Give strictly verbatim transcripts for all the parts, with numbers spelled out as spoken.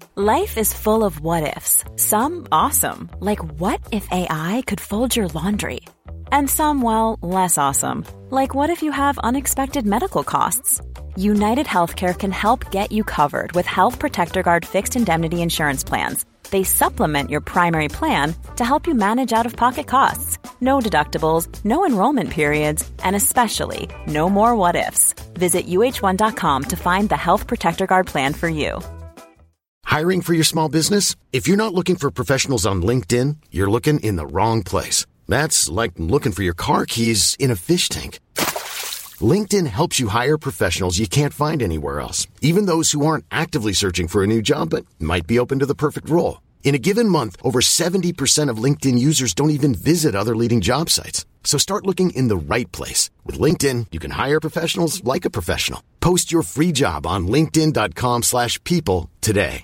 Life is full of what-ifs. Some awesome, like what if A I could fold your laundry? And some, well, less awesome, like what if you have unexpected medical costs? United Healthcare can help get you covered with Health Protector Guard fixed indemnity insurance plans. They supplement your primary plan to help you manage out-of-pocket costs. No deductibles, no enrollment periods, and especially no more what-ifs. Visit U H one dot com to find the Health Protector Guard plan for you. Hiring for your small business? If you're not looking for professionals on LinkedIn, you're looking in the wrong place. That's like looking for your car keys in a fish tank. LinkedIn helps you hire professionals you can't find anywhere else, even those who aren't actively searching for a new job but might be open to the perfect role. In a given month, over seventy percent of LinkedIn users don't even visit other leading job sites. So start looking in the right place. With LinkedIn, you can hire professionals like a professional. Post your free job on linkedin dot com slash people today.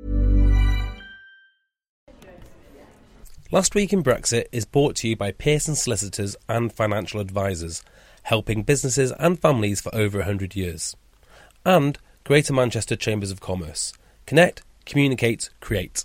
Last Week in Brexit is brought to you by Pearson Solicitors and Financial Advisors, helping businesses and families for over one hundred years. And Greater Manchester Chambers of Commerce. Connect, communicate, create.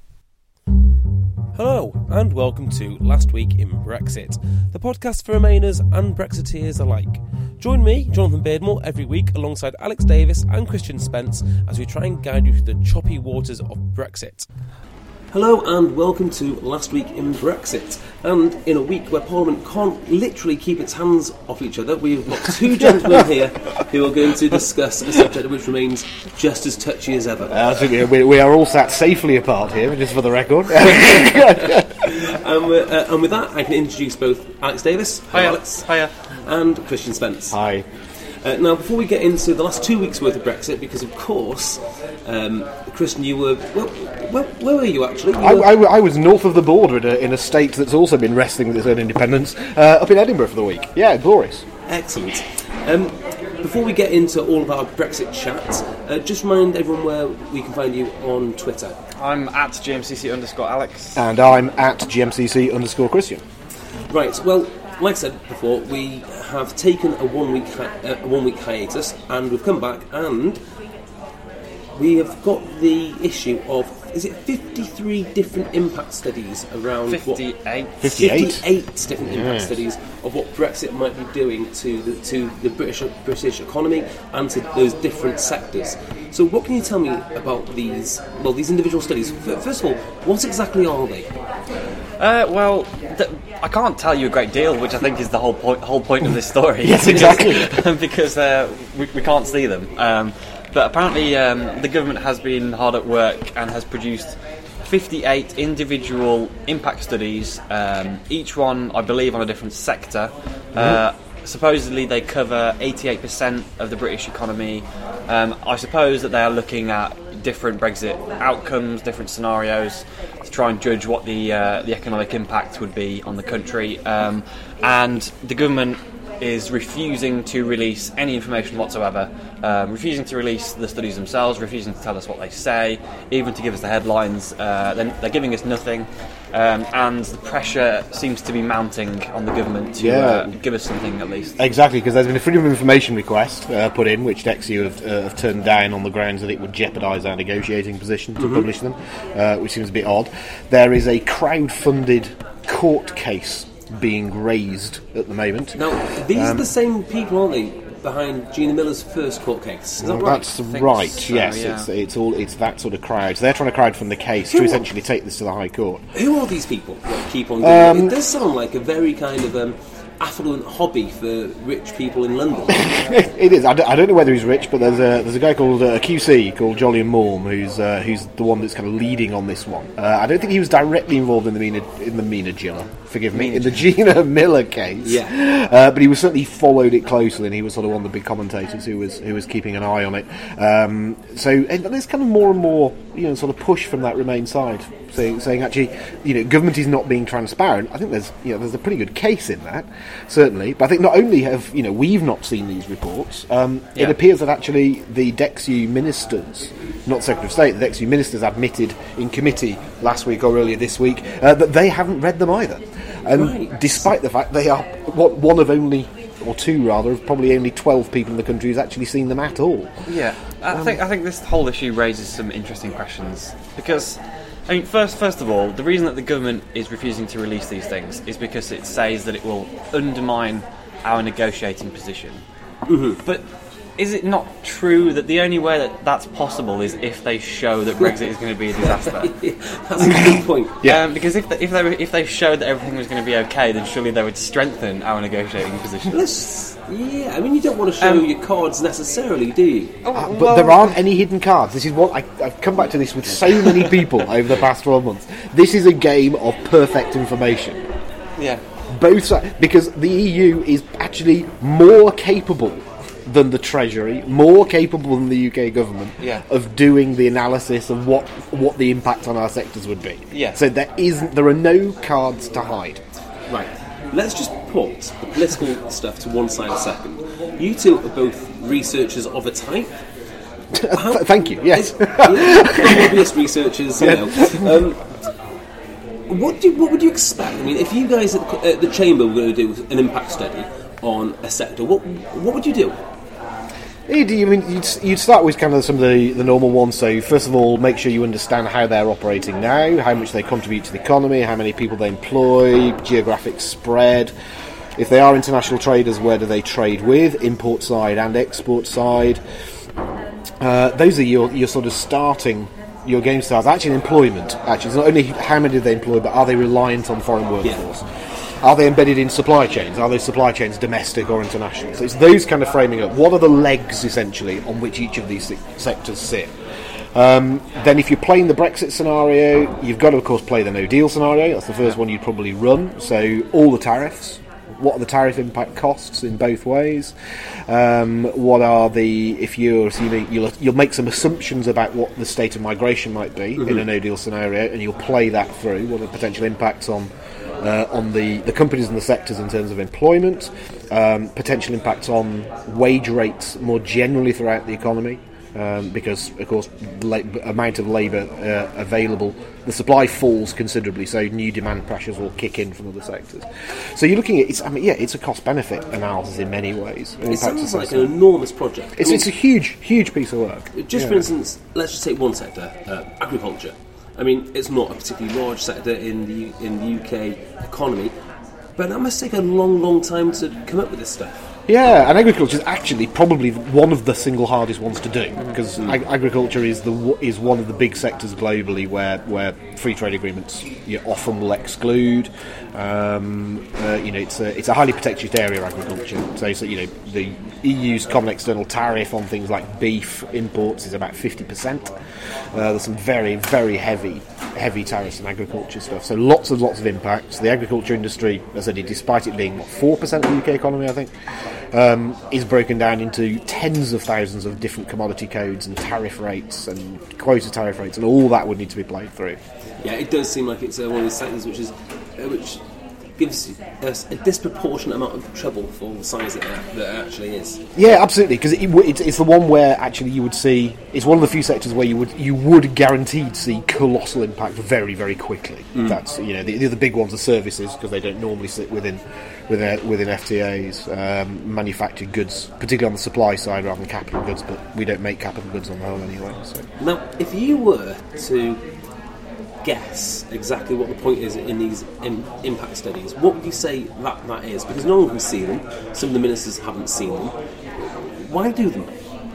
Hello, and welcome to Last Week in Brexit, the podcast for Remainers and Brexiteers alike. Join me, Jonathan Beardmore, every week alongside Alex Davis and Christian Spence as we try and guide you through the choppy waters of Brexit. Hello and welcome to Last Week in Brexit. And in a week where Parliament can't literally keep its hands off each other, we've got two gentlemen here who are going to discuss a subject which remains just as touchy as ever. Uh, we, we are all sat safely apart here, just for the record. and, uh, and with that, I can introduce both Alex Davis. Hi, Hiya. Alex. Hiya. And Christian Spence. Hi. Uh, now, before we get into the last two weeks' worth of Brexit, because of course, um, Christian, you were well, where, where were you actually? You I, were... I, I was north of the border in a, in a state that's also been wrestling with its own independence, uh, up in Edinburgh for the week. Yeah, glorious. Excellent. Um, before we get into all of our Brexit chat, uh, just remind everyone where we can find you on Twitter. I'm at G M C C underscore Alex. And I'm at G M C C underscore Christian. Right, well, like I said before, we have taken a one week hi- uh, a one week hiatus, and we've come back, and we have got the issue of, is it fifty-three different impact studies around fifty-eight. What, fifty-eight? fifty-eight different impact Yes. studies of what Brexit might be doing to the to the British British economy and to those different sectors. So, what can you tell me about these? Well, these individual studies. F- First of all, what exactly are they? Uh, well, th- I can't tell you a great deal, which I think is the whole point whole point of this story. Yes, exactly. because uh, we, we can't see them. Um, but apparently, um, the government has been hard at work and has produced fifty-eight individual impact studies, um, each one, I believe, on a different sector. Uh, supposedly, they cover eighty-eight percent of the British economy. Um, I suppose that they are looking at different Brexit outcomes, different scenarios, to try and judge what the uh, the economic impact would be on the country. Um, and the government is refusing to release any information whatsoever, um, refusing to release the studies themselves, refusing to tell us what they say, even to give us the headlines. Uh, they're, they're giving us nothing, um, and the pressure seems to be mounting on the government to Yeah. uh, give us something at least. Exactly, because there's been a freedom of information request uh, put in, which DexU have, uh, have turned down on the grounds that it would jeopardise our negotiating position to Mm-hmm. publish them, uh, which seems a bit odd. There is a crowd-funded court case being raised at the moment. Now, these Um, are the same people, aren't they, behind Gina Miller's first court case? Is that Well, right? that's think right. so, yes, yeah. it's it's all it's that sort of crowd. So they're trying to crowdfund the case Who to are- essentially take this to the High Court. Who are these people that keep on doing Um, it? It does sound like a very kind of um, affluent hobby for rich people in London. It is. I don't, I don't know whether he's rich, but there's a there's a guy called uh, a Q C called Jolyon Morm who's uh, who's the one that's kind of leading on this one. Uh, I don't think he was directly involved in the Mina in the Mina Gilla. Forgive me, Mina in the Gina Miller case. Yeah. Uh, but he was certainly followed it closely, and he was sort of one of the big commentators who was who was keeping an eye on it. Um, so and there's kind of more and more, you know, sort of push from that Remain side, saying saying actually, you know, government is not being transparent. I think there's you know there's a pretty good case in that, certainly. But I think not only have you know we've not seen these reports, um, it Yeah. appears that actually the DexU ministers, not Secretary of State, the DexU ministers admitted in committee last week or earlier this week uh, that they haven't read them either. And Right. despite the fact they are what one of only, or two rather, of probably only twelve people in the country who's actually seen them at all. Yeah. I think I think this whole issue raises some interesting questions because, I mean, first first of all, the reason that the government is refusing to release these things is because it says that it will undermine our negotiating position. Mm-hmm. But is it not true that the only way that that's possible is if they show that Brexit is going to be a disaster? That's a good point. Yeah. Um, because if they, if they were, if they showed that everything was going to be okay, then surely they would strengthen our negotiating position. Let's, yeah, I mean, you don't want to show um, your cards necessarily, do you? Oh, uh, but well, there aren't any hidden cards. This is what I, I've come back to this with so many people over the past twelve months. This is a game of perfect information. Yeah. Both sides, because the E U is actually more capable than the Treasury, more capable than the U K government yeah. of doing the analysis of what what the impact on our sectors would be. Yeah. So there isn't, there are no cards to hide. Right. Let's just put the political stuff to one side a second. You two are both researchers of a type. How, Thank you. Yes. Is, yeah, obvious researchers. You know. Um, what do what would you expect? I mean, if you guys at the, at the Chamber were going to do an impact study on a sector, what what would you do? You'd, you mean, you'd, you'd start with kind of some of the, the normal ones. So first of all, make sure you understand how they're operating now, how much they contribute to the economy, how many people they employ, geographic spread. If they are international traders, where do they trade with, import side and export side. Uh, those are your, your sort of starting, your game styles. Actually, employment. Actually, it's not only how many do they employ, but are they reliant on foreign workforce? Yeah. Are they embedded in supply chains? Are those supply chains domestic or international? So it's those kind of framing up. What are the legs, essentially, on which each of these sectors sit? Um, then if you're playing the Brexit scenario, you've got to, of course, play the no-deal scenario. That's the first one you'd probably run. So all the tariffs. What are the tariff impact costs in both ways? Um, what are the, if you're assuming, you'll, you'll make some assumptions about what the state of migration might be mm-hmm. in a no-deal scenario, and you'll play that through. What are the potential impacts on Uh, on the, the companies and the sectors in terms of employment, um, potential impacts on wage rates more generally throughout the economy, um, because, of course, the la- amount of labour uh, available, the supply falls considerably, so new demand pressures will kick in from other sectors. So you're looking at, it's, I mean, yeah, it's a cost-benefit analysis in many ways. It sounds like an enormous project. It's, I mean, it's a huge, huge piece of work. Just yeah. for instance, let's just take one sector, uh, agriculture. I mean, it's not a particularly large sector in the in the U K economy, but that must take a long, long time to come up with this stuff. Yeah, and agriculture is actually probably one of the single hardest ones to do, because mm. ag- agriculture is the is one of the big sectors globally where, where free trade agreements you often will exclude. Um, uh, you know, it's a it's a highly protected area, agriculture. So, so you know, the E U's common external tariff on things like beef imports is about fifty percent. Uh, there's some very very heavy heavy tariffs on agriculture stuff. So lots and lots of impacts. The agriculture industry, as I said, despite it being what, four percent of the U K economy, I think. Um, is broken down into tens of thousands of different commodity codes and tariff rates and quota tariff rates, and all that would need to be played through. Yeah, it does seem like it's uh, one of these sectors which is uh, which gives us a disproportionate amount of trouble for the size that it, that it actually is. Yeah, absolutely, because it, it's, it's the one where actually you would see, it's one of the few sectors where you would you would guaranteed see colossal impact very very quickly. Mm. That's, you know, the, the other big ones are services, because they don't normally sit within within, within F T As, um, manufactured goods, particularly on the supply side rather than capital goods, but we don't make capital goods on the whole anyway. So. Now, if you were to guess exactly what the point is in these in, impact studies, what would you say that that is? Because no one can see them. Some of the ministers haven't seen them. Why do them?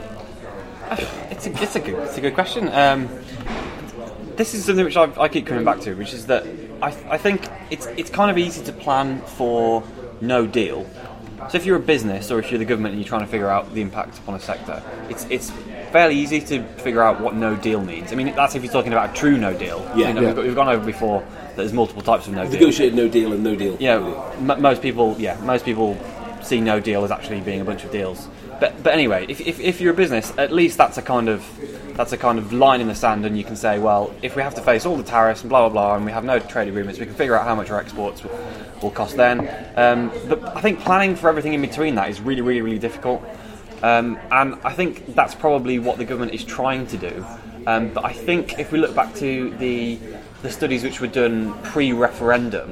It's a, it's a good it's a good question. Um, this is something which I, I keep coming back to, which is that I, I think it's it's kind of easy to plan for no deal. So if you're a business or if you're the government and you're trying to figure out the impact upon a sector, it's it's fairly easy to figure out what no deal means. I mean, that's if you're talking about a true no deal. Yeah, you know, yeah. We've, got, we've gone over before that there's multiple types of no deal. Negotiated no deal and no deal. Yeah, you know, m- most people, yeah, most people see no deal as actually being a bunch of deals. But but anyway, if, if if you're a business, at least that's a kind of that's a kind of line in the sand, and you can say, well, if we have to face all the tariffs and blah blah blah, and we have no trade agreements, we can figure out how much our exports will, will cost then. Um, but I think planning for everything in between that is really really really difficult, um, and I think that's probably what the government is trying to do. Um, but I think if we look back to the the studies which were done pre-referendum,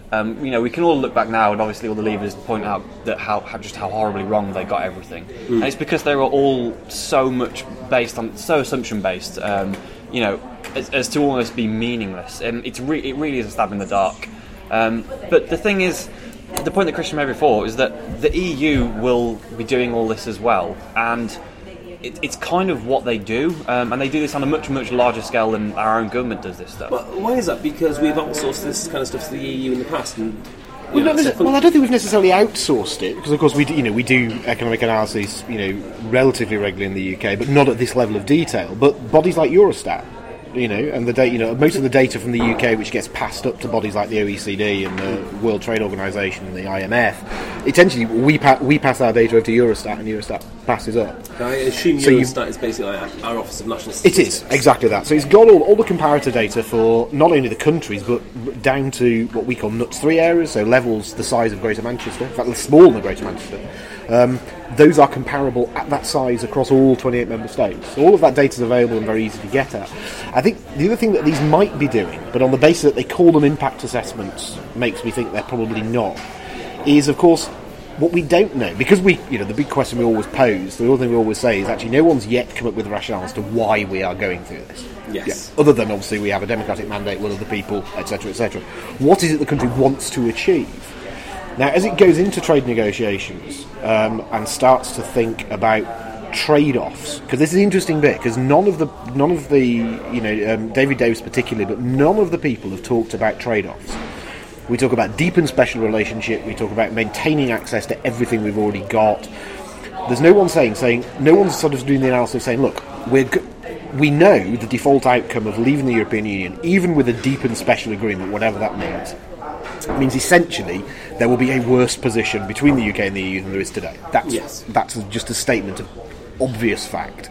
Um, you know, we can all look back now, and obviously all the leaders point out that how, how just how horribly wrong they got everything, mm. and it's because they were all so much based on so assumption based. Um, you know, as, as to almost be meaningless, and it's re- it really is a stab in the dark. Um, but the thing is, the point that Christian made before is that the E U will be doing all this as well, and it, it's kind of what they do, um, and they do this on a much, much larger scale than our own government does this stuff. Well, why is that? Because we've outsourced this kind of stuff to the E U in the past, and Well, not necess- well, I don't think we've necessarily outsourced it, because of course we do, you know we do economic analysis, you know, relatively regularly in the U K, but not at this level of detail. But bodies like Eurostat, you know, and the data, you know, most of the data from the U K, which gets passed up to bodies like the O E C D and the World Trade Organisation and the I M F, essentially we pa- we pass our data over to Eurostat, and Eurostat passes up. I assume so Eurostat is basically like our Office of National It Statistics. is exactly that. So it's got all, all the comparator data for not only the countries, but down to what we call nuts three areas, so levels the size of Greater Manchester, in fact, smaller than Greater Manchester. Um, those are comparable at that size across all twenty-eight member states. So all of that data is available and very easy to get at. I think the other thing that these might be doing, but on the basis that they call them impact assessments, makes me think they're probably not, is of course what we don't know, because we, you know, the big question we always pose, the other thing we always say is actually no one's yet come up with a rationale as to why we are going through this. Yes. Yeah. Other than obviously we have a democratic mandate, will of the people, et cetera, et cetera. What is it the country wants to achieve? Now, as it goes into trade negotiations um, and starts to think about trade-offs, because this is the interesting bit, because none of the none of the you know um, David Davis particularly, but none of the people have talked about trade-offs. We talk about deep and special relationship. We talk about maintaining access to everything we've already got. There's no one saying saying no one's sort of doing the analysis saying, look, we're go- we know the default outcome of leaving the European Union, even with a deep and special agreement, whatever that means. It means essentially there will be a worse position between the U K and the E U than there is today. That's yes. that's just a statement of obvious fact.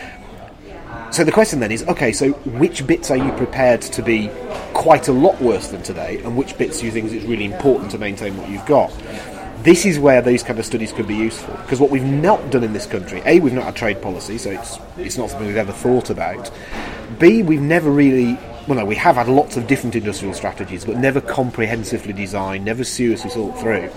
So the question then is, okay, so which bits are you prepared to be quite a lot worse than today, and which bits do you think is really important to maintain what you've got? This is where those kind of studies could be useful, because what we've not done in this country, A, we've not had trade policy, so it's it's not something we've ever thought about. B, we've never really, well no, we have had lots of different industrial strategies, but never comprehensively designed, never seriously thought through.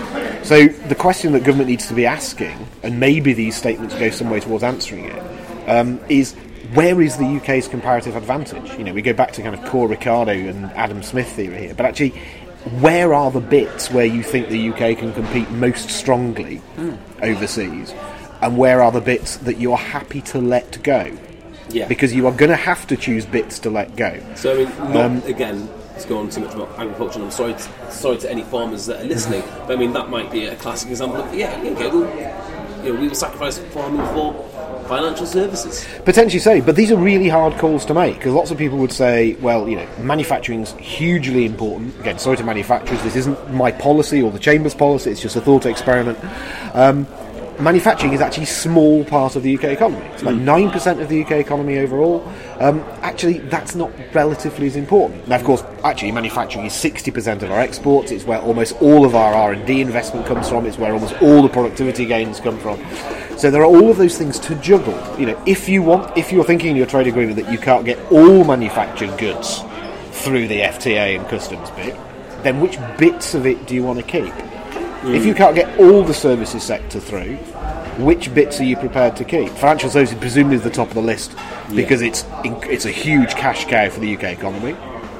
So the question that government needs to be asking, and maybe these statements go some way towards answering it, um, is where is the U K's comparative advantage? You know, we go back to kind of core Ricardo and Adam Smith theory here, but actually, where are the bits where you think the U K can compete most strongly mm. overseas, and where are the bits that you're happy to let go? Yeah. Because you are going to have to choose bits to let go. So, I mean, not, um, again, to go on too much about agriculture, and I'm sorry to, sorry to any farmers that are listening, but I mean, that might be a classic example of, yeah, okay, we'll, you know, we will sacrifice farming for financial services. Potentially so, but these are really hard calls to make, because lots of people would say, well, you know, manufacturing's hugely important. Again, sorry to manufacturers, this isn't my policy or the Chamber's policy, it's just a thought experiment. Um, manufacturing is actually a small part of the U K economy. It's about mm. nine percent of the U K economy overall. Um, actually, that's not relatively as important. Now, of course, actually, manufacturing is sixty percent of our exports. It's where almost all of our R and D investment comes from. It's where almost all the productivity gains come from. So there are all of those things to juggle. You know, if you want, if you're thinking in your trade agreement that you can't get all manufactured goods through the F T A and customs bit, then which bits of it do you want to keep? Mm. If you can't get all the services sector through, which bits are you prepared to keep? Financial services presumably is the top of the list because yeah. it's it's a huge cash cow for the U K economy.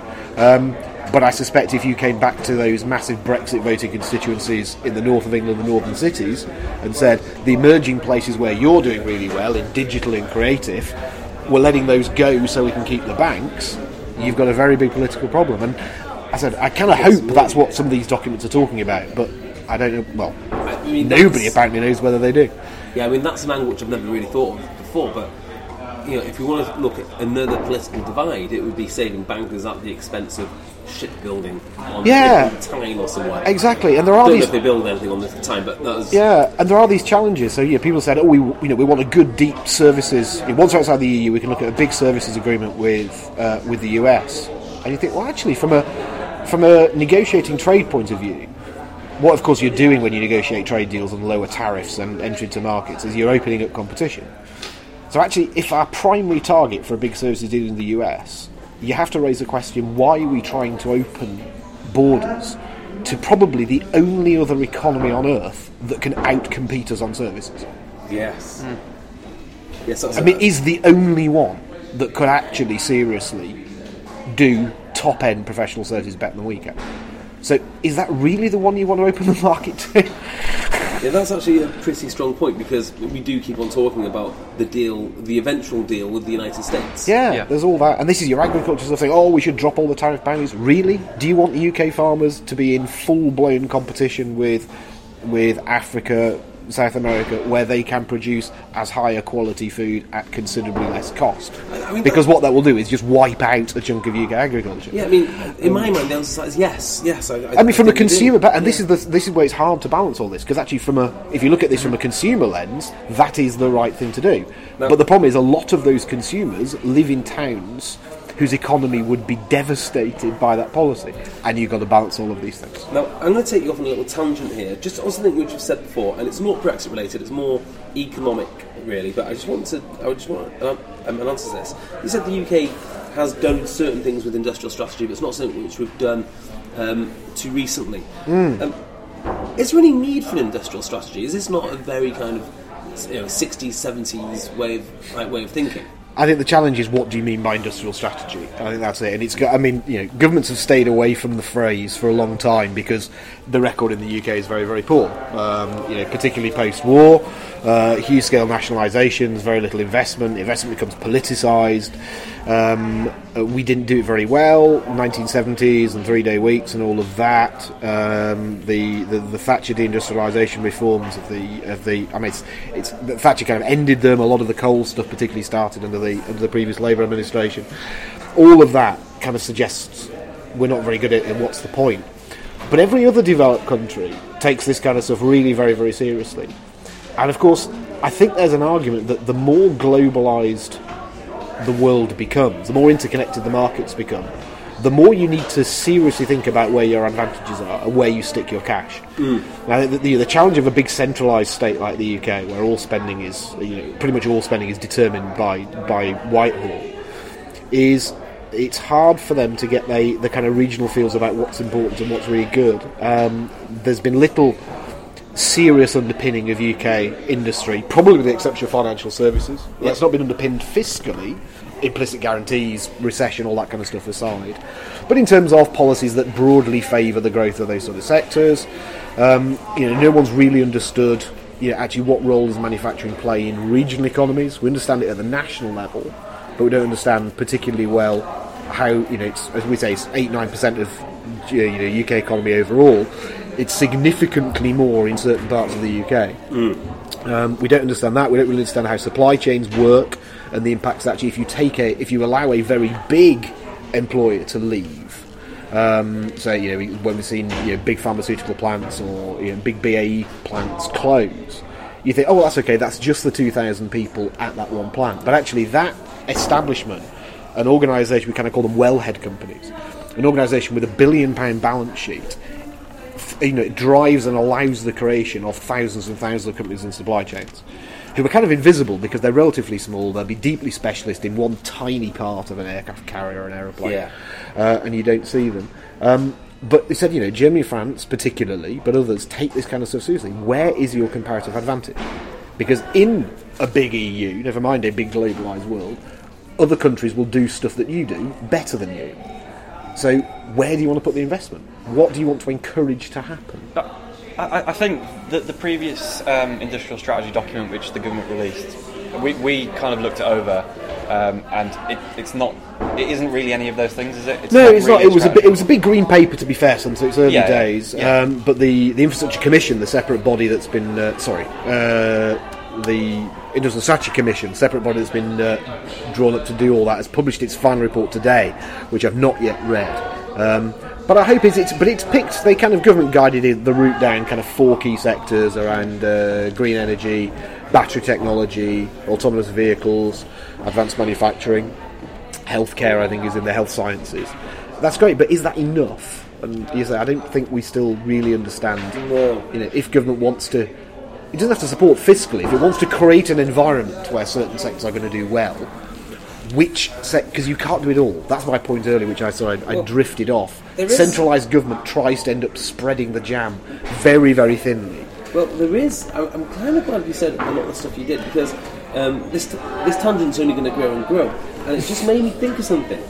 Um, but I suspect if you came back to those massive Brexit voting constituencies in the north of England, the northern cities, and said the emerging places where you're doing really well in digital and creative, we're letting those go so we can keep the banks, you've got a very big political problem. And I said, I kind of hope that's what some of these documents are talking about, but I don't know, well, I mean, nobody apparently knows whether they do. Yeah, I mean, that's an angle which I've never really thought of before, but, you know, if we want to look at another political divide, it would be saving bankers at the expense of shipbuilding on yeah, Tyne or somewhere. Exactly, and there are I don't these... know if they build anything on this time, but that was... Yeah, and there are these challenges. So, yeah, people said, oh, we, you know, we want a good, deep services... Once we're outside the E U, we can look at a big services agreement with uh, with the U S. And you think, well, actually, from a from a negotiating trade point of view, what, of course, you're doing when you negotiate trade deals and lower tariffs and entry into markets is you're opening up competition. So actually, if our primary target for a big services deal in the U S, you have to raise the question, why are we trying to open borders to probably the only other economy on earth that can out-compete us on services. Yes. Mm. Yes. That's I mean, is the only one that could actually seriously do top-end professional services better than we can. So, is that really the one you want to open the market to? Yeah, that's actually a pretty strong point, because we do keep on talking about the deal, the eventual deal with the United States. Yeah, yeah. there's all that. And this is your agriculture stuff saying, oh, we should drop all the tariff boundaries. Really? Do you want the U K farmers to be in full-blown competition with with Africa, South America, where they can produce as high a quality food at considerably less cost? I mean, because what that will do is just wipe out a chunk of U K agriculture. Yeah, I mean, in my mind, the answer is yes, yes. I, I, I mean, from I a consumer, do. and this is the this is where it's hard to balance all this, because actually, from a if you look at this from a consumer lens, that is the right thing to do. No. But the problem is, a lot of those consumers live in towns whose economy would be devastated by that policy, and you've got to balance all of these things. Now, I'm going to take you off on a little tangent here, just on something which you've said before, and it's not Brexit related; it's more economic, really. But I just want to, I just want an, an answer to this. You said the U K has done certain things with industrial strategy, but it's not something which we've done um, too recently. Mm. Um, is there any need for an industrial strategy? Is this not a very kind of, you know, sixties, seventies way of like, way of thinking? I think the challenge is, what do you mean by industrial strategy? I think that's it. And it's got, I mean, you know, governments have stayed away from the phrase for a long time because the record in the U K is very, very poor. Um, you know, particularly post-war, uh, huge-scale nationalisations, very little investment. Investment becomes politicised. Um, we didn't do it very well. nineteen seventies and three-day weeks and all of that. Um, the, the the Thatcher deindustrialisation reforms of the of the. I mean, it's, it's Thatcher kind of ended them. A lot of the coal stuff, particularly, started under the under the previous Labour administration. All of that kind of suggests we're not very good at it. What's the point? But every other developed country takes this kind of stuff really, very, very seriously. And of course, I think there's an argument that the more globalised the world becomes, the more interconnected the markets become, the more you need to seriously think about where your advantages are and where you stick your cash. Mm. Now, the, the, the challenge of a big centralised state like the U K, where all spending is, you know, pretty much all spending is determined by by Whitehall, is it's hard for them to get the, the kind of regional feels about what's important and what's really good. Um, there's been little serious underpinning of U K industry, probably with the exception of financial services. Yeah. That's not been underpinned fiscally, implicit guarantees, recession, all that kind of stuff aside. But in terms of policies that broadly favour the growth of those sort of sectors, um, you know, no one's really understood, you know, actually what role does manufacturing play in regional economies. We understand it at the national level, but we don't understand particularly well how, you know, it's, as we say, it's eight nine percent of you know U K economy overall. It's significantly more in certain parts of the U K. Mm. Um, we don't understand that. We don't really understand how supply chains work and the impacts actually if you take a if you allow a very big employer to leave. Um, so you know when we've seen you know big pharmaceutical plants or you know, big B A E plants close, you think, oh well, that's okay. That's just the two thousand people at that one plant. But actually, that establishment, an organisation, we kind of call them wellhead companies, an organisation with a billion pound balance sheet. You know, it drives and allows the creation of thousands and thousands of companies and supply chains who are kind of invisible because they're relatively small. They'll be deeply specialist in one tiny part of an aircraft carrier or an aeroplane, yeah. uh, and you don't see them. Um, but they said, you know, Germany, France particularly, but others take this kind of stuff seriously. Where is your comparative advantage? Because in a big E U, never mind a big globalised world, other countries will do stuff that you do better than you. So where do you want to put the investment? What do you want to encourage to happen? I, I think that the previous um, industrial strategy document which the government released, we, we kind of looked it over, um, and it, it's not, it isn't really any of those things, is it? It's no, not it's really not. It was a bit, it was a big green paper, to be fair, since its early yeah, days. Yeah. Um, but the the Infrastructure Commission, the separate body that's been uh, sorry, uh, the Industrial Strategy Commission, separate body that's been uh, drawn up to do all that, has published its final report today, which I've not yet read. Um, but I hope it's, it's but it's picked. They kind of government guided the route down kind of four key sectors around uh, green energy, battery technology, autonomous vehicles, advanced manufacturing, healthcare. I think is in the health sciences. That's great, but is that enough? And you say I don't think we still really understand. No. You know, if government wants to. It doesn't have to support fiscally. If it wants to create an environment where certain sectors are going to do well, which because you can't do it all. That's my point earlier, which I saw I, I Well, drifted off. there is- Centralised government tries to end up spreading the jam very, very thinly. Well, there is. I- I'm kind of glad you said a lot of the stuff you did, because um, this this tangent's only going to grow and grow, and it just made me think of something.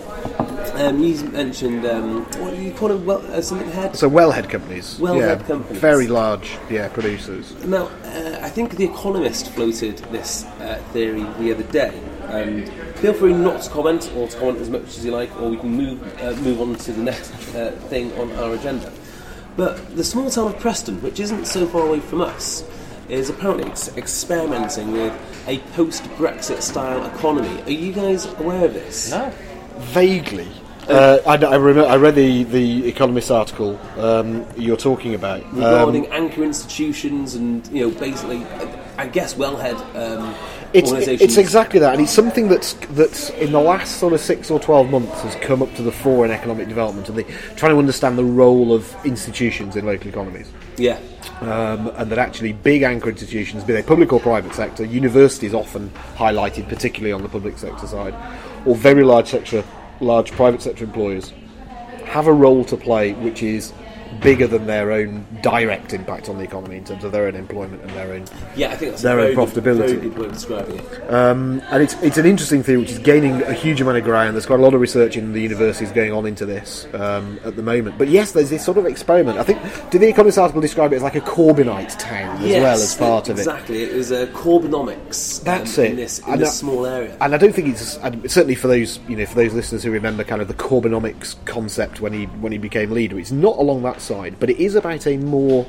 Um, you mentioned um, what do you call it? Well, uh, something head. So wellhead companies, Wellhead yeah, companies. very large, yeah, producers. Now, uh, I think The Economist floated this uh, theory the other day. And feel free not to comment, or to comment as much as you like, or we can move uh, move on to the next uh, thing on our agenda. But the small town of Preston, which isn't so far away from us, is apparently ex- experimenting with a post-Brexit style economy. Are you guys aware of this? No. Vaguely. Uh, I, I, remember, I read the, the Economist article um, you're talking about. Regarding Um, anchor institutions and, you know, basically, I guess, wellhead um, It's, organisations. it's exactly that, and it's something that's that's in the last sort of six or twelve months has come up to the fore in economic development, and the, trying to understand the role of institutions in local economies, Yeah. um, and that actually big anchor institutions, be they public or private sector, universities often highlighted, particularly on the public sector side, or very large sector, large private sector employers, have a role to play which is bigger than their own direct impact on the economy in terms of their own employment and their own Yeah, I think that's their a own very good, profitability. very good way of describing it. Um, and it's it's an interesting theory which is gaining a huge amount of ground. There's quite a lot of research in the universities going on into this um, at the moment. But yes, there's this sort of experiment. I think, did the Economist article describe it as like a Corbynite town as Yes, well as part of it? exactly. It was uh, Corbynomics. That's um, it. In this, in And this I- small area. And I don't think it's and certainly for those you know for those listeners who remember kind of the Corbynomics concept when he when he became leader. It's not along that side, but it is about a more,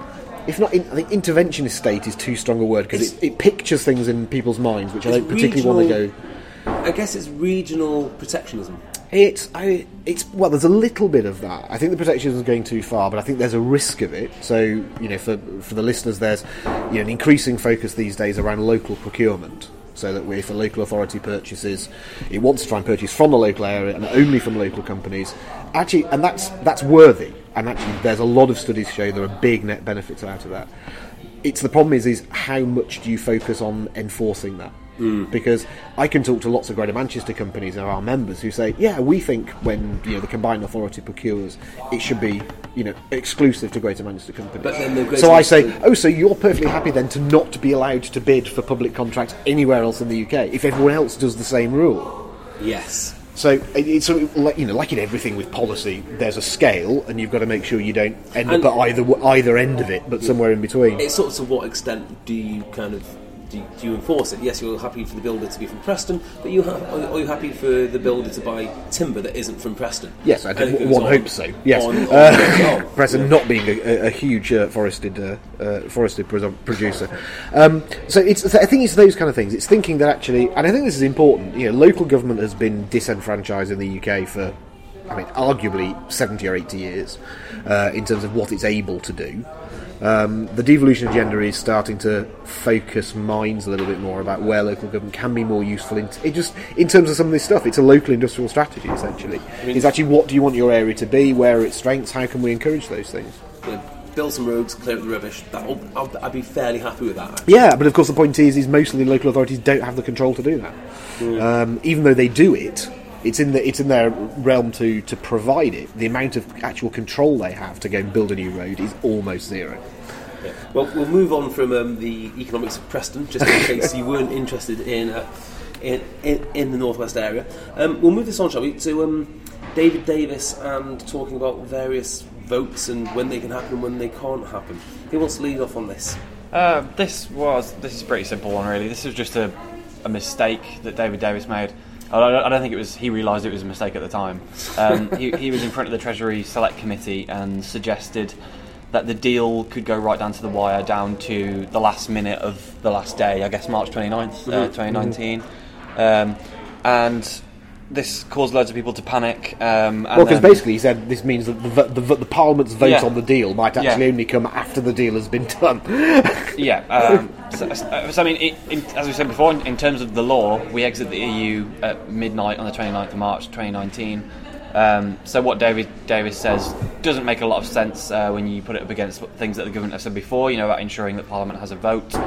if not, in, I think interventionist state is too strong a word because it, it pictures things in people's minds which I It's don't particularly want to regional- go. I guess it's regional protectionism. It's, I, it's well. There's a little bit of that. I think the protectionism is going too far, but I think there's a risk of it. So, you know, for for the listeners, there's you know an increasing focus these days around local procurement. So that if a local authority purchases, it wants to try and purchase from the local area and only from local companies. Actually, and that's that's worthy. And actually, there's a lot of studies show there are big net benefits out of that. It's the problem is is how much do you focus on enforcing that? Mm. Because I can talk to lots of Greater Manchester companies and our members who say, yeah, we think when you know the combined authority procures, it should be you know exclusive to Greater Manchester companies. But then the Greater so I say, Manchester- oh, so you're perfectly happy then to not be allowed to bid for public contracts anywhere else in the U K if everyone else does the same rule? Yes. So it- it's sort of like, you know, like in everything with policy, there's a scale, and you've got to make sure you don't end And- up at either either end of it, but somewhere in between. It's sort of to what extent do you kind of do you, do you enforce it? Yes, you're happy for the builder to be from Preston, but you ha- are are you happy for the builder to buy timber that isn't from Preston? Yes, I And think it goes one on, hopes so. Yes, on, on, uh, on. Preston Yeah. not being a, a huge uh, forested uh, uh, forested pro- producer. Um, so it's I think it's those kind of things. It's thinking that actually, and I think this is important. You know, local government has been disenfranchised in the U K for, I mean, arguably seventy or eighty years uh, in terms of what it's able to do. Um, the devolution agenda is starting to focus minds a little bit more about where local government can be more useful in it just in terms of some of this stuff. It's a local industrial strategy essentially. mean- It's actually what do you want your area to be, where are its strengths, how can we encourage those things? Yeah, build some roads, clear up the rubbish. That'll, I'll, I'd be fairly happy with that. Actually. Yeah, but of course the point is, is most of the local authorities don't have the control to do that. Um, even though they do it, it's in the, it's in their realm to, to provide it. The amount of actual control they have to go and build a new road is almost zero. Yeah. Well, we'll move on from um, the economics of Preston, just in case you weren't interested in, uh, in, in in the northwest area. Um, we'll move this on, shall we, to um, David Davis and talking about various votes and when they can happen and when they can't happen. Who wants to lead off on this? Uh, this was this is a pretty simple one, really. This was just a, a mistake that David Davis made. I don't, I don't think it was. He realised it was a mistake at the time. Um, he, he was in front of the Treasury Select Committee and suggested that the deal could go right down to the wire, down to the last minute of the last day. I guess March twenty-ninth, uh, twenty nineteen, um, and this caused loads of people to panic. Um, and Well, because then- basically he said this means that the, vo- the, vo- the Parliament's vote Yeah. on the deal might actually Yeah. only come after the deal has been done. Yeah, um, so, so I mean, it, in, as we said before, in, in terms of the law, we exit the E U at midnight on the twenty-ninth of March twenty nineteen. Um, so what David Davis says doesn't make a lot of sense uh, when you put it up against things that the government have said before, you know, about ensuring that Parliament has a vote.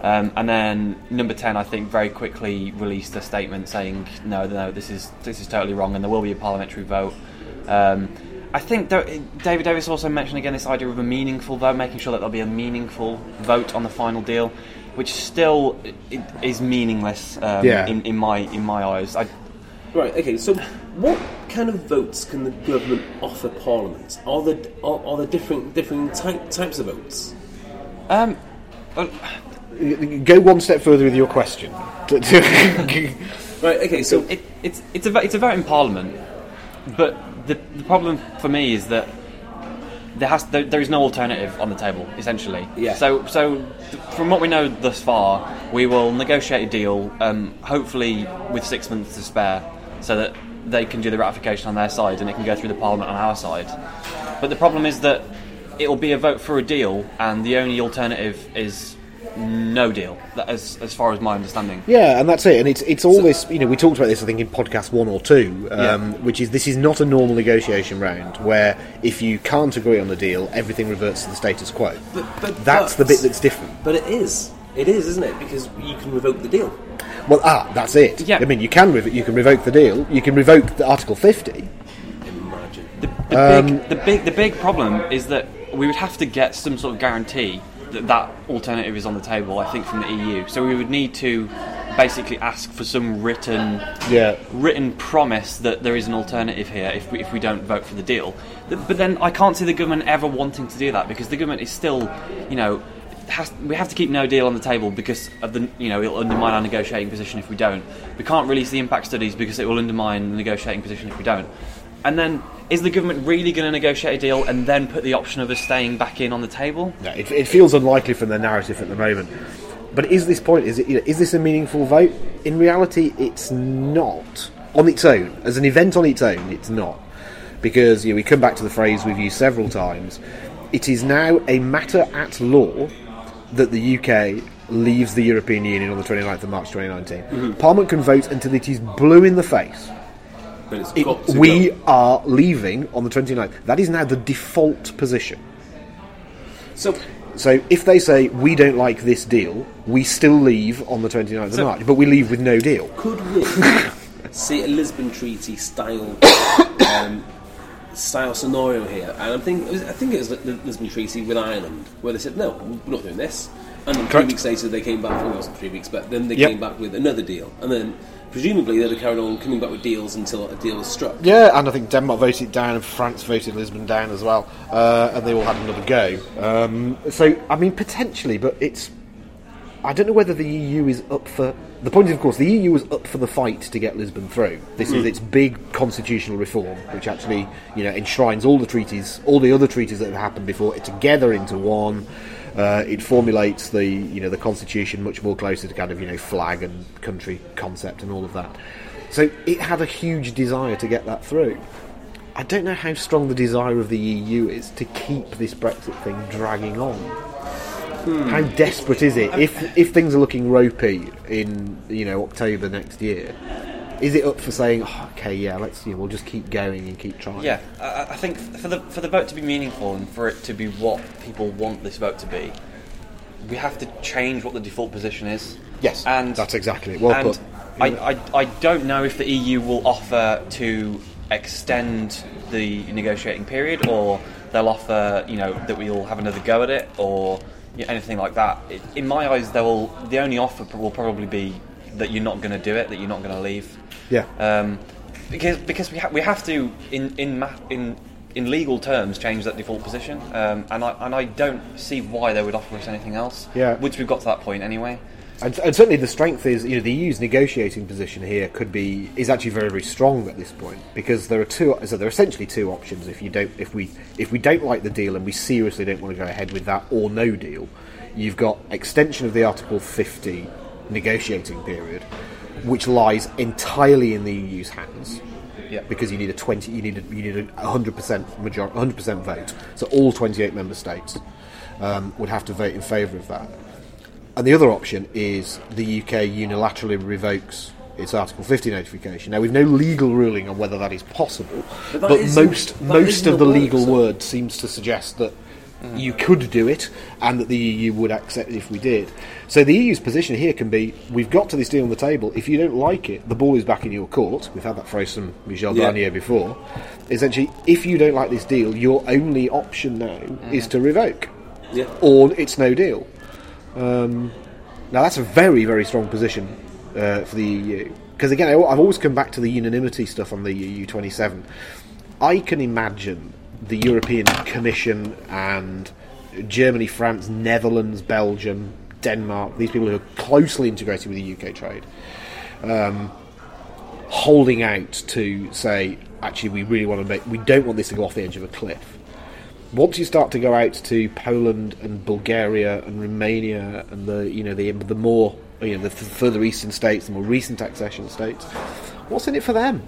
Um, and then number ten, I think, very quickly released a statement saying, no, no, this is this is totally wrong, and there will be a parliamentary vote. Um, I think that David Davis also mentioned again this idea of a meaningful vote, making sure that there'll be a meaningful vote on the final deal, which still is meaningless um, yeah. in, in my in my eyes. I, Right. Okay. So, what kind of votes can the government offer Parliament? Are there are, are there different different type, types of votes? um, well, Go one step further with your question. Right. Okay. So, it, it's it's a it's a vote in Parliament, but the, the problem for me is that there has there, there is no alternative on the table, essentially. Yeah. So so from what we know thus far, we will negotiate a deal, um, hopefully with six months to spare, so that they can do the ratification on their side and it can go through the Parliament on our side. But the problem is that it will be a vote for a deal, and the only alternative is no deal, that as as far as my understanding. Yeah, and that's it. And it's it's all this, you know, we talked about this, I think, in podcast one or two, um, Yeah. which is this is not a normal negotiation round where if you can't agree on the deal, everything reverts to the status quo. but, but That's but, the bit that's different. But it is. It is, isn't it? Because you can revoke the deal. Well, ah, that's it. Yeah. I mean, you can rev- you can revoke the deal. You can revoke the Article fifty. Imagine. The, the, Um, big, the big the big problem is that we would have to get some sort of guarantee that that alternative is on the table, I think, from the E U. So we would need to basically ask for some written Yeah. written promise that there is an alternative here if we, if we don't vote for the deal. Th- But then I can't see the government ever wanting to do that, because the government is still, you know, has, we have to keep no deal on the table because of the, you know, it'll undermine our negotiating position if we don't. We can't release the impact studies because it will undermine the negotiating position if we don't. And then, is the government really going to negotiate a deal and then put the option of us staying back in on the table? No, it, it feels unlikely from their narrative at the moment. But is this point? Is it? You know, is this a meaningful vote? In reality, it's not. On its own, as an event on its own, it's not, because you know, we come back to the phrase we've used several times. It is now a matter at law that the U K leaves the European Union on the twenty-ninth of March twenty nineteen. Mm-hmm. Parliament can vote until it is blue in the face. But it's It, got to we go. are leaving on the twenty-ninth. That is now the default position. So, So if they say, we don't like this deal, we still leave on the twenty-ninth So- of March, but we leave with no deal. could we see a Lisbon Treaty style um, style scenario here? And I'm thinking, I think it was the Lisbon Treaty with Ireland, where they said, no, we're not doing this. And then three Correct. weeks later, they came back. Well, it wasn't three weeks, but then they Yep. came back with another deal, and then presumably they'd have carried on coming back with deals until a deal was struck. Yeah, and I think Denmark voted it down and France voted Lisbon down as well, uh, and they all had another go. Um, so, I mean, potentially, but it's... I don't know whether the E U is up for... The point is, of course, the E U was up for the fight to get Lisbon through. This is its big constitutional reform, which actually, you know, enshrines all the treaties, all the other treaties that have happened before it together into one. Uh, it formulates the, you know, the constitution much more closer to kind of, you know, flag and country concept and all of that. So it had a huge desire to get that through. I don't know how strong the desire of the E U is to keep this Brexit thing dragging on. How desperate is it? If if things are looking ropey in, you know, October next year, is it up for saying, oh, okay, yeah, let's, you know, we'll just keep going and keep trying? Yeah, I, I think for the for the vote to be meaningful and for it to be what people want this vote to be, we have to change what the default position is. Yes, and that's exactly it. Well and put. I, I I don't know if the E U will offer to extend the negotiating period, or they'll offer, you know, that we'll have another go at it, or you know, anything like that. It, in my eyes, they will. The only offer will probably be that you're not going to do it, that you're not going to leave. Yeah. Um, because because we ha- we have to in in ma- in in legal terms change that default position, um, and I and I don't see why they would offer us anything else. Yeah. Once we've got to that point anyway. And, and certainly the strength is, you know, the E U's negotiating position here could be is actually very, very strong at this point, because there are two. So there are essentially two options. If you don't, if we if we don't like the deal and we seriously don't want to go ahead with that, or no deal, you've got extension of the Article fifty negotiating period, which lies entirely in the E U's hands. Yeah. Because you need a twenty, you need a, you need a hundred percent major, hundred percent vote. So all twenty-eight member states um, would have to vote in favour of that. And the other option is the U K unilaterally revokes its Article fifty notification. Now, we've no legal ruling on whether that is possible, But but, that isn't- most that most isn't of the the legal works, word seems to suggest that Mm. You could do it, and that the E U would accept it if we did. So the E U's position here can be, we've got to this deal on the table. If you don't like it, the ball is back in your court. We've had that phrase from Michel Yeah. Barnier before. Essentially, if you don't like this deal, your only option now mm. is to revoke. Yeah. Or it's no deal. Um, now that's a very, very strong position uh, for the E U. Because again, I- I've always come back to the unanimity stuff on the E U twenty-seven. I can imagine the European Commission and Germany, France, Netherlands, Belgium, Denmark, these people who are closely integrated with the U K trade, um, holding out to say, actually, we really want to make, we don't want this to go off the edge of a cliff. Once you start to go out to Poland and Bulgaria and Romania and the, you know, the the more, you know, the further eastern states, the more recent accession states, what's in it for them?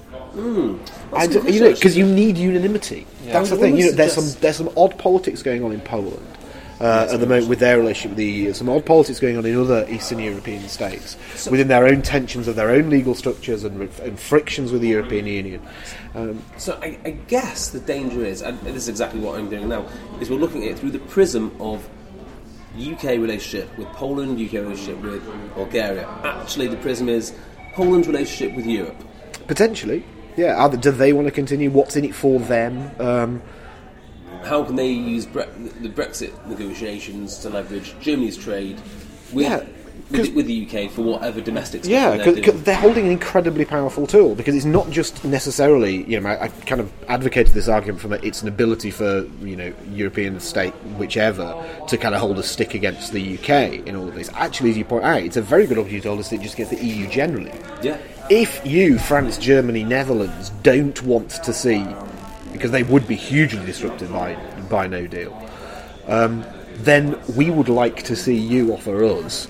Mm, I don't, you know, because you need unanimity. Yeah. That's the I thing. would You know, there's suggest- some there's some odd politics going on in Poland uh, at the moment with their relationship with the E U. Some odd politics going on in other Eastern European states So- within their own tensions of their own legal structures and, and frictions with the European Union. Um, So I, I guess the danger is, and this is exactly what I'm doing now, is we're looking at it through the prism of U K relationship with Poland, U K relationship with Bulgaria. Actually, the prism is Poland's relationship with Europe. potentially, yeah. Are, do they want to continue? What's in it for them? Um, How can they use Bre- the Brexit negotiations to leverage Germany's trade with, Yeah, with, with the U K for whatever domestic stuff Yeah, that they're because doing? they're holding an incredibly powerful tool. Because it's not just necessarily, you know, I, I kind of advocated this argument from a, it's an ability for, you know, European state, whichever, to kind of hold a stick against the U K in all of this. Actually, as you point out, it's a very good opportunity to hold a stick just against the E U generally. Yeah. If you, France, Germany, Netherlands, don't want to see, because they would be hugely disrupted by by no deal, um, then we would like to see you offer us.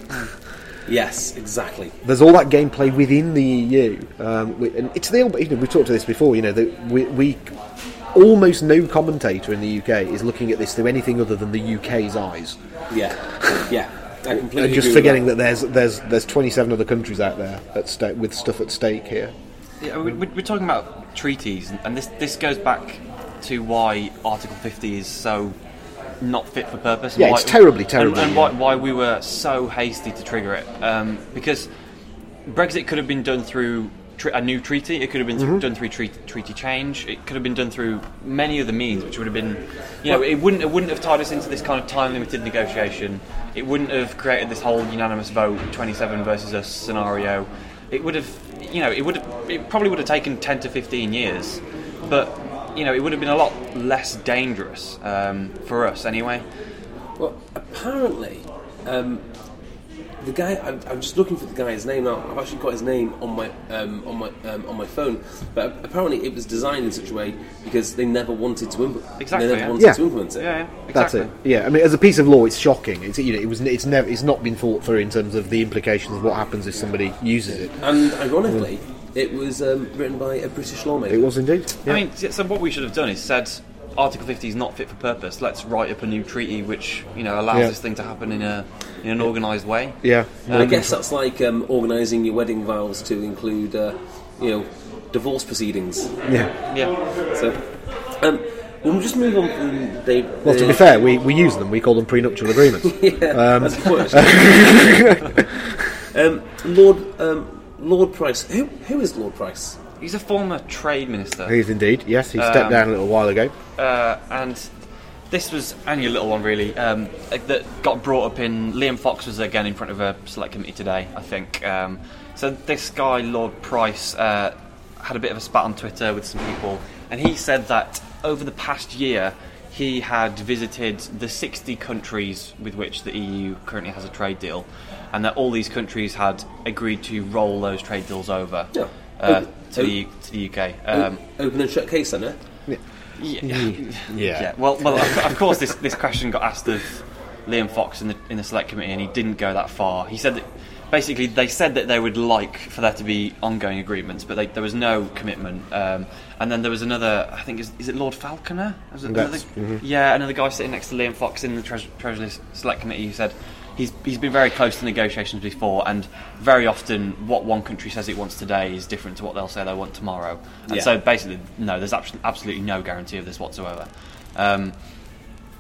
Yes, exactly. There's all that gameplay within the E U, um, we, and it's the old. You know, we've talked to this before. You know, that we, we almost no commentator in the U K is looking at this through anything other than the U K's eyes, Yeah, yeah. I completely and just agree with forgetting that. that there's there's there's twenty-seven other countries out there at sta- with stuff at stake here. Yeah, we, we- we're talking about treaties, and this this goes back to why Article fifty is so not fit for purpose. and Yeah, why, it's terribly, terribly, and, and yeah. why, why we were so hasty to trigger it. Um, because Brexit could have been done through tr- a new treaty. It could have been Mm-hmm. done through treaty, treaty change. It could have been done through many other means, which would have been, you know, it wouldn't it wouldn't have tied us into this kind of time limited negotiation. It wouldn't have created this whole unanimous vote, twenty-seven versus us scenario. It would have, you know, it would have, it probably would have taken ten to fifteen years, but you know, it would have been a lot less dangerous um, for us anyway. Well, apparently, um, the guy. I'm, I'm just looking for the guy's name now. I've actually got his name on my um, on my um, on my phone. But apparently, it was designed in such a way because they never wanted to implement. Exactly, They never yeah. wanted Yeah. to implement it. Yeah, yeah, That's exactly. it. Yeah, I mean, as a piece of law, it's shocking. It's you know, it was it's never it's not been thought through in terms of the implications of what happens if somebody uses it. And ironically, it was um, written by a British lawmaker. It was indeed. Yeah. I mean, so what we should have done is said Article fifty is not fit for purpose. Let's write up a new treaty which, you know, allows Yeah. this thing to happen in a in an organised way. yeah. I guess that's like um, organising your wedding vows to include, uh, you know, divorce proceedings. yeah. Yeah. So, um, we'll just move on from the. Well, to be fair, we, we use them. We call them prenuptial agreements. yeah, that's worse. um, Lord um, Lord Price. Who who is Lord Price? He's a former trade minister. He is indeed. Yes, he stepped Um, down a little while ago. Uh, and this was only a little one, really, um, that got brought up in. Liam Fox was again in front of a select committee today, I think. Um, so this guy, Lord Price, uh, had a bit of a spat on Twitter with some people, and he said that over the past year he had visited the sixty countries with which the E U currently has a trade deal, and that all these countries had agreed to roll those trade deals over Yeah. uh, Oh, to, oh. the, to the U K. Um, Open and shut case, then, eh? yeah. Yeah. Yeah, well, well, of, of course, this this question got asked of Liam Fox in the in the select committee, and he didn't go that far. He said that basically they said that they would like for there to be ongoing agreements, but they, there was no commitment. Um, and then there was another, I think, is, is it Lord Falconer? Was it another, That's- mhm. Yeah, another guy sitting next to Liam Fox in the Treas- Treasury Select Committee who said he's he's been very close to negotiations before, and very often what one country says it wants today is different to what they'll say they want tomorrow. And Yeah. so basically, no, there's abs- absolutely no guarantee of this whatsoever. Um,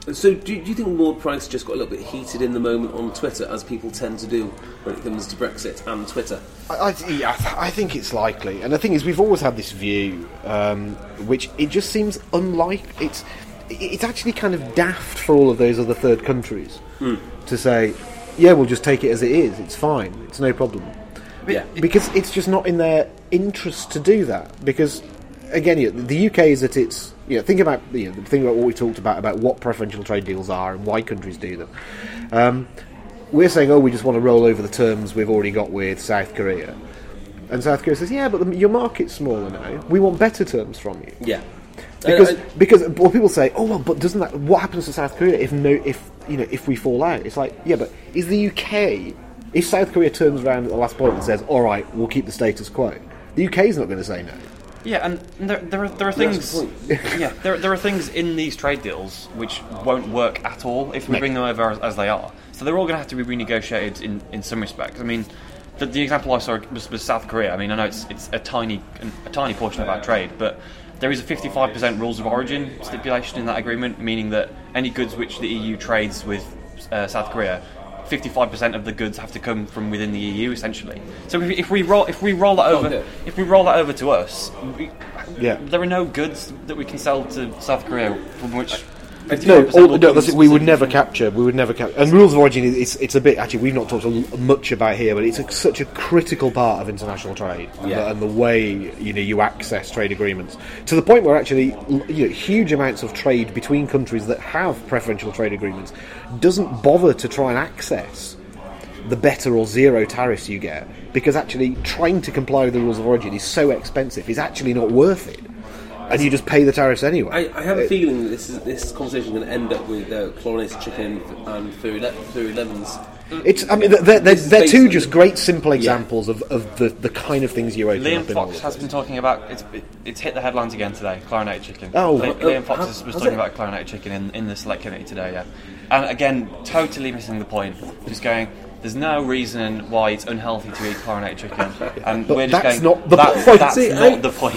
So, do, do you think Lord Price just got a little bit heated in the moment on Twitter, as people tend to do when it comes to Brexit and Twitter? I, I, yeah, I, th- I think it's likely, and the thing is, we've always had this view, um, which it just seems unlike. It's it's actually kind of daft for all of those other third countries mm. to say, yeah, we'll just take it as it is. It's fine. It's no problem. Yeah, because it's just not in their interest to do that. Because again, you know, the U K is at its. You know, think about you know, think about what we talked about about what preferential trade deals are and why countries do them. Um, we're saying, oh, we just want to roll over the terms we've already got with South Korea, and South Korea says, yeah, but the, your market's smaller now. We want better terms from you. Yeah, because I, I, because well, people say, oh well, but doesn't that what happens to South Korea if no if you know if we fall out? It's like, yeah, but is the U K if South Korea turns around at the last point and says, all right, we'll keep the status quo, the U K is not going to say no. Yeah, and there, there are there are things. yeah, there there are things in these trade deals which won't work at all if we no. bring them over as, as they are. So they're all going to have to be renegotiated in, in some respects. I mean, the, the example I saw was, was South Korea. I mean, I know it's it's a tiny a tiny portion of our trade, but there is a fifty-five percent rules of origin stipulation in that agreement, meaning that any goods which the E U trades with uh, South Korea, fifty-five percent of the goods have to come from within the E U, essentially. So if, if we roll, if we roll that over, if we roll that over to us, we, yeah. there are no goods that we can sell to South Korea from which. No, all, no that's it, we would never capture. We would never capture. And rules of origin, is, it's it's a bit. Actually, we've not talked a, much about here, but it's a, such a critical part of international trade and, yeah. the, and the way you know you access trade agreements to the point where actually you know, huge amounts of trade between countries that have preferential trade agreements doesn't bother to try and access the better or zero tariffs you get, because actually trying to comply with the rules of origin is so expensive. It's actually not worth it. And you just pay the tariffs anyway. I, I have a feeling that this is, this conversation is going to end up with uh, chlorinated chicken and furry, le- furry lemons. It's. I mean, they're, they're, they're two just great simple examples yeah. of, of the, the kind of things you open Liam up in Fox has been talking about. It's it, it's hit the headlines again today. Chlorinated chicken. Oh, Liam, uh, Liam Fox uh, was, was has talking it? about chlorinated chicken in, in the select committee today. Yeah, and again, totally missing the point. Just going. There's no reason why it's unhealthy to eat chlorinated chicken, and but we're just that's going. Not the that, point. That's See, not I, the point.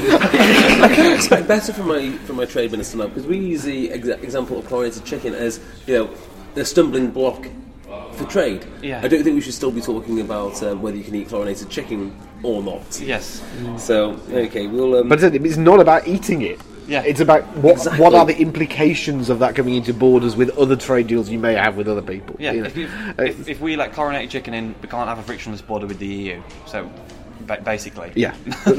I can't expect better from my from my trade minister now, because we use the exa- example of chlorinated chicken as you know the stumbling block for trade. Yeah. I don't think we should still be talking about uh, whether you can eat chlorinated chicken or not. Yes. So okay, we'll. Um, But it's not about eating it. Yeah. It's about what Exactly. what are the implications of that coming into borders with other trade deals you may have with other people. Yeah. You know? If, you, if, if we let chlorinated chicken in, we can't have a frictionless border with the E U. So. Basically, yeah.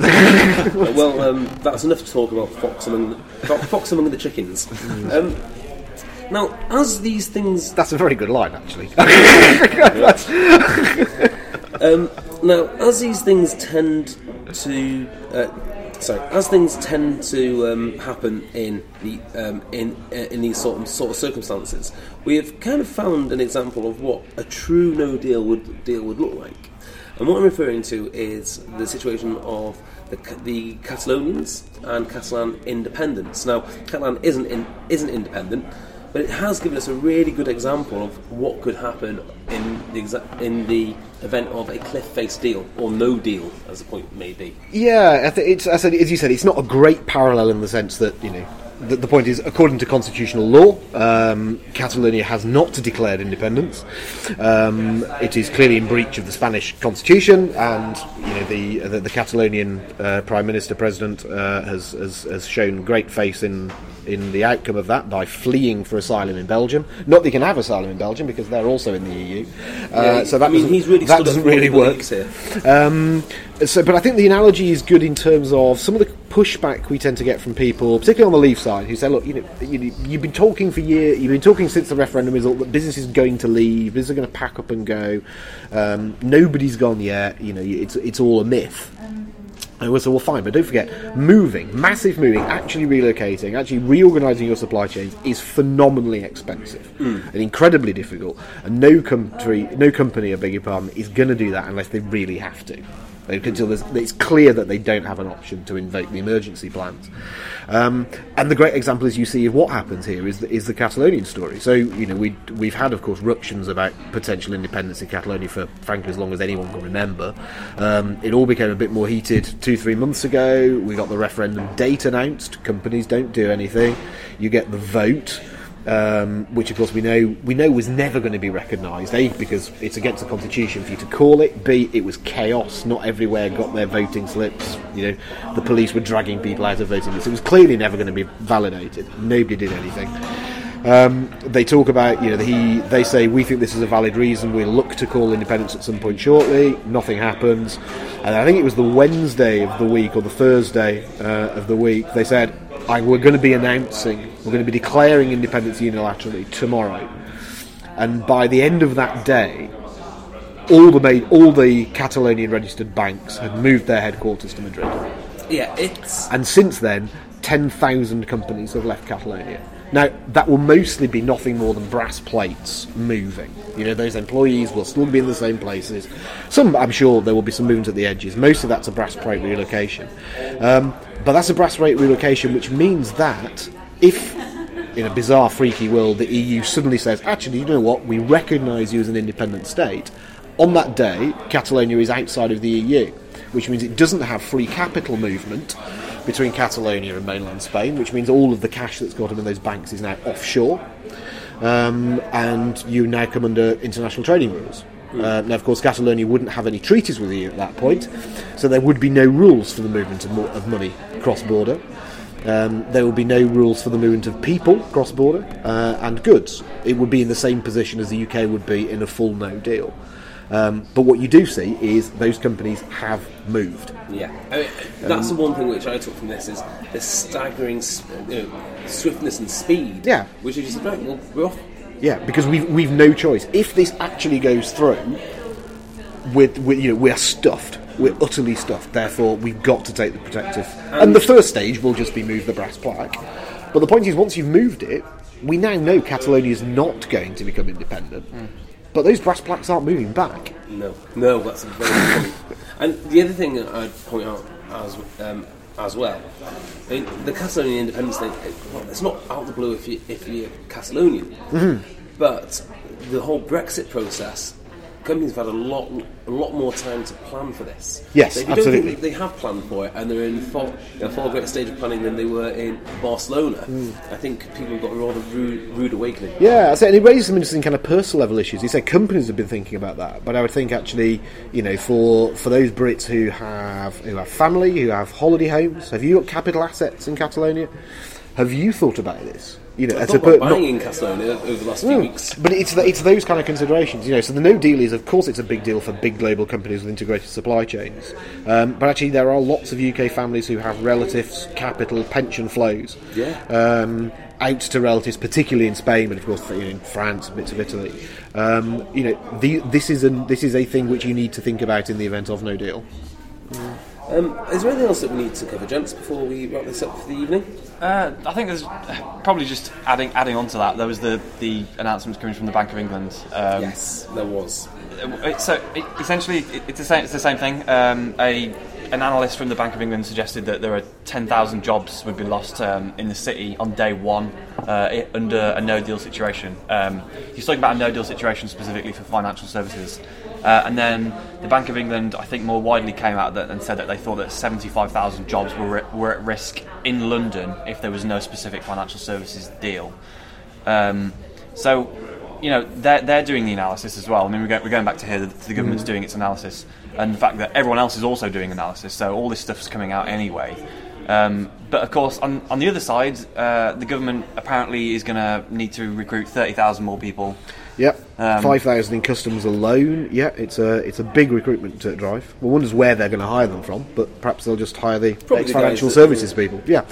well, um, that's enough to talk about Fox among the, Fox among the chickens. Um, now, as these things, That's a very good line, actually. um, now as these things tend to, uh, sorry, as things tend to um, happen in the um, in uh, in these sort of, sort of circumstances, we have kind of found an example of what a true no deal would deal would look like. And what I'm referring to is the situation of the, the Catalonians and Catalan independence. Now, Catalan isn't in, isn't independent, but it has given us a really good example of what could happen in the exa- in the event of a cliff-face deal, or no deal, as the point may be. Yeah, I th- it's as, I said, as you said, it's not a great parallel in the sense that you know. The, the point is, according to constitutional law, um, Catalonia has not declared independence. Um, it is clearly in breach of the Spanish constitution, and you know the the, the Catalonian uh, Prime Minister President uh, has, has has shown great faith in in the outcome of that by fleeing for asylum in Belgium. Not that he can have asylum in Belgium because they're also in the E U. Uh, Yeah, so that I mean, doesn't, he's really that stood doesn't up for really what he work. believes here. Um, so, but I think the analogy is good in terms of some of the pushback we tend to get from people, particularly on the Leave side, who say, "Look, you know, you, you've been talking for years. You've been talking since the referendum result that business is going to leave. Business are going to pack up and go. Um, nobody's gone yet. You know, it's it's all a myth." And we said, well, fine, but don't forget, moving, massive moving, actually relocating, actually reorganising your supply chains is phenomenally expensive mm. and incredibly difficult. And no country, no company, I beg your pardon, is going to do that unless they really have to. Until it's clear that they don't have an option to invoke the emergency plans. Um, and the great example, as you see, of what happens here is the, is the Catalonian story. So, you know, we, we've had, of course, ructions about potential independence in Catalonia for, frankly, as long as anyone can remember. Um, it all became a bit more heated two, three months ago. We got the referendum date announced. Companies don't do anything. You get the vote. Um, which of course we know we know was never going to be recognised. A, because it's against the constitution for you to call it. B, it was chaos. Not everywhere got their voting slips. You know, the police were dragging people out of voting lists. It was clearly never going to be validated. Nobody did anything. Um, they talk about, you know, he. They say we think this is a valid reason. We'll look to call independence at some point shortly. Nothing happens, and I think it was the Wednesday of the week or the Thursday uh, of the week. They said, I, "We're going to be announcing, we're going to be declaring independence unilaterally tomorrow," and by the end of that day, all the ma- all the Catalonian registered banks had moved their headquarters to Madrid. Yeah, it's and since then, ten thousand companies have left Catalonia. Now, that will mostly be nothing more than brass plates moving. You know, those employees will still be in the same places. Some, I'm sure, there will be some movement at the edges. Most of that's a brass plate relocation. Um, but that's a brass plate relocation, which means that if, in a bizarre, freaky world, the E U suddenly says, actually, you know what, we recognise you as an independent state, on that day, Catalonia is outside of the E U, which means it doesn't have free capital movement between Catalonia and mainland Spain, which means all of the cash that's got them in those banks is now offshore, um, and you now come under international trading rules. Uh, now, of course, Catalonia wouldn't have any treaties with the E U at that point, so there would be no rules for the movement of, mo- of money cross-border. Um, there would be no rules for the movement of people cross-border uh, and goods. It would be in the same position as the U K would be in a full no deal. Um, but what you do see is those companies have moved. Yeah, I mean, that's um, the one thing which I took from this is the staggering you know, swiftness and speed. Yeah, which is just right. Well, we're off. Yeah, because we've we've no choice. If this actually goes through, with you know we're stuffed. We're utterly stuffed. Therefore, we've got to take the protective. And, and the first stage will just be move the brass plaque. But the point is, once you've moved it, we now know Catalonia is not going to become independent. Mm. But those brass plaques aren't moving back. No, no, that's a very good point. And the other thing that I'd point out as um, as well, I mean, the Catalonian independence thing, it, well, it's not out of the blue if, you, if you're Catalonian, mm-hmm. but the whole Brexit process, companies have had a lot, a lot more time to plan for this. Yes, they, they absolutely. Don't think they have planned for it, and they're in far, a far greater stage of planning than they were in Barcelona. Mm. I think people have got a rather rude, rude awakening. Yeah, I said, and it raises some interesting kind of personal level issues. He said companies have been thinking about that, but I would think actually, you know, for for those Brits who have who have family, who have holiday homes, have you got capital assets in Catalonia? Have you thought about this? You know, I as thought a per- about buying not, in Catalonia over the last few no, weeks. But it's the, it's those kind of considerations, you know. So the no deal is, of course, it's a big deal for big global companies with integrated supply chains. Um, but actually, there are lots of U K families who have relatives, capital, pension flows yeah. um, out to relatives, particularly in Spain, but of course you know, in France, bits of Italy. Um, you know, the, this is a this is a thing which you need to think about in the event of no deal. Mm. Um, is there anything else that we need to cover, gents, before we wrap this up for the evening? Uh, I think there's probably just adding adding on to that. There was the, the announcements coming from the Bank of England. Um, yes, there was. It, so it, essentially, it, it's the same. It's the same thing. Um, a an analyst from the Bank of England suggested that there are ten thousand jobs would be lost um, in the city on day one uh, under a no deal situation. Um, he's talking about a no deal situation specifically for financial services. Uh, and then the Bank of England, I think, more widely came out that, and said that they thought that seventy-five thousand jobs were were at risk in London if there was no specific financial services deal. Um, so, you know, they're they're doing the analysis as well. I mean, we're going, we're going back to here that the government's doing its analysis, and the fact that everyone else is also doing analysis. So all this stuff's coming out anyway. Um, but of course, on on the other side, uh, the government apparently is going to need to recruit thirty thousand more people. Yep, um, five thousand in customs alone. Yeah, it's a it's a big recruitment uh, drive. One wonders where they're going to hire them from, but perhaps they'll just hire the ex-financial services people. Yeah.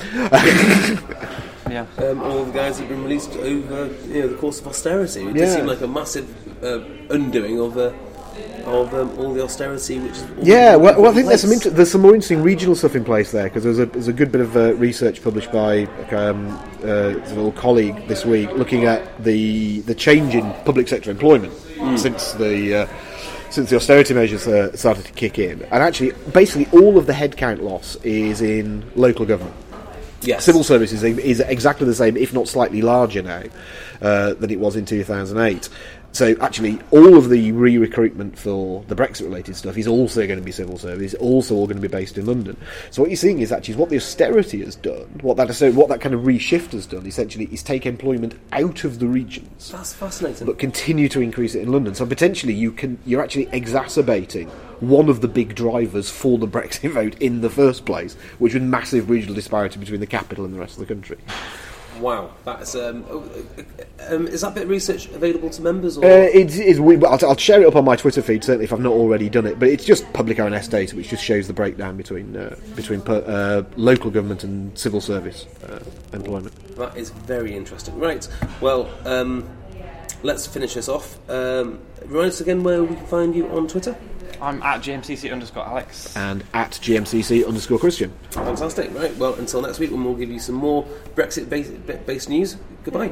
yeah. Um, all the guys have been released over you know, the course of austerity. It yeah. does seem like a massive uh, undoing of uh, of um, all the austerity, which is yeah. Well, well I think there's some inter- there's some more interesting regional stuff in place there, because there's a there's a good bit of uh, research published by um, uh, a little colleague this week looking at the the change in public sector employment mm. since the. Uh, Since the austerity measures uh, started to kick in, and actually, basically, all of the headcount loss is in local government. Yes. Civil services is exactly the same, if not slightly larger now uh, than it was in two thousand eight. So actually, all of the re-recruitment for the Brexit-related stuff is also going to be civil service, also all going to be based in London. So what you're seeing is actually what the austerity has done, what that so what that kind of reshift has done, essentially, is take employment out of the regions. That's fascinating. But continue to increase it in London. So potentially, you can you're actually exacerbating one of the big drivers for the Brexit vote in the first place, which was massive regional disparity between the capital and the rest of the country. Wow, that's um, um, is that bit of research available to members? Or? Uh, it is. We, I'll, I'll share it up on my Twitter feed, certainly if I've not already done it. But it's just public O N S data, which just shows the breakdown between uh, between per, uh, local government and civil service uh, employment. That is very interesting. Right. Well, um, let's finish this off. Um, remind us again where we can find you on Twitter. I'm at G M C C underscore Alex. And at G M C C underscore Christian. Fantastic. Right, well, until next week when we'll give you some more Brexit-based based news. Goodbye.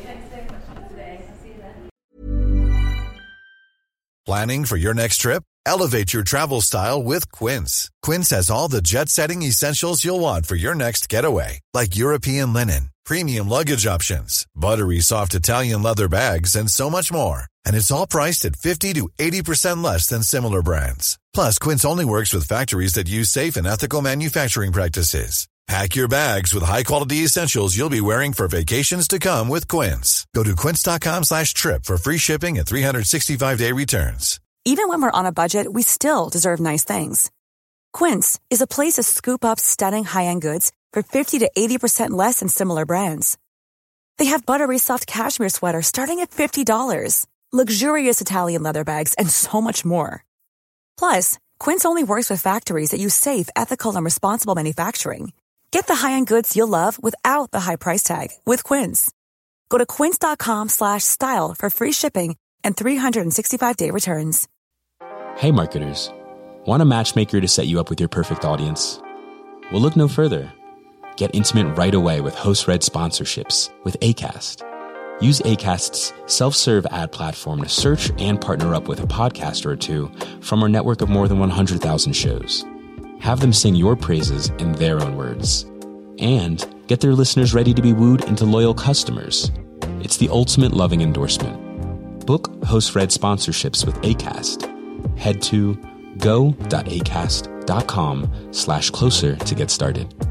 Planning for your next trip? Elevate your travel style with Quince. Quince has all the jet-setting essentials you'll want for your next getaway, like European linen, premium luggage options, buttery soft Italian leather bags, and so much more. And it's all priced at fifty to eighty percent less than similar brands. Plus, Quince only works with factories that use safe and ethical manufacturing practices. Pack your bags with high-quality essentials you'll be wearing for vacations to come with Quince. Go to quince.com slash trip for free shipping and three sixty-five day returns. Even when we're on a budget, we still deserve nice things. Quince is a place to scoop up stunning high-end goods for fifty to eighty percent less than similar brands. They have buttery soft cashmere sweaters starting at fifty dollars, luxurious Italian leather bags, and so much more. Plus, Quince only works with factories that use safe, ethical, and responsible manufacturing. Get the high-end goods you'll love without the high price tag with Quince. Go to quince.com slash style for free shipping and three sixty-five day returns. Hey marketers, want a matchmaker to set you up with your perfect audience? Well, look no further. Get intimate right away with host-read sponsorships with Acast. Use Acast's self-serve ad platform to search and partner up with a podcaster or two from our network of more than one hundred thousand shows. Have them sing your praises in their own words. And get their listeners ready to be wooed into loyal customers. It's the ultimate loving endorsement. Book host-read sponsorships with Acast. Head to go.acast.com slash closer to get started.